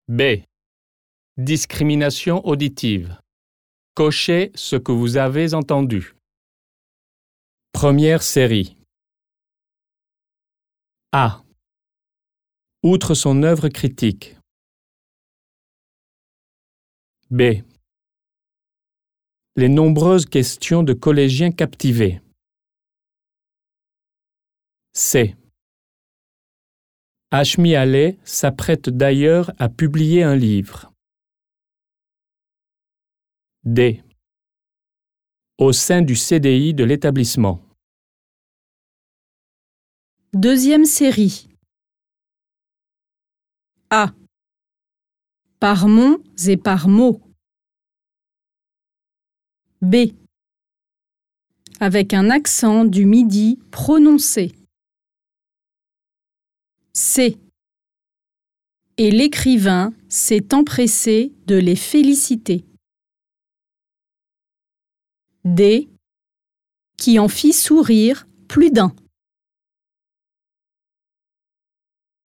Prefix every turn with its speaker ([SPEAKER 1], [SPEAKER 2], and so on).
[SPEAKER 1] B. Discrimination auditive. Cochez ce que vous avez entendu. Première série. A. Outre son œuvre critique. B. Les nombreuses questions de collégiens captivés. C. Hashmi Alay s'apprête d'ailleurs à publier un livre. D. Au sein du CDI de l'établissement.
[SPEAKER 2] Deuxième série. A. Par monts et par mots. B. Avec un accent du midi prononcé. C. Et l'écrivain s'est empressé de les féliciter. D. Qui en fit sourire plus d'un.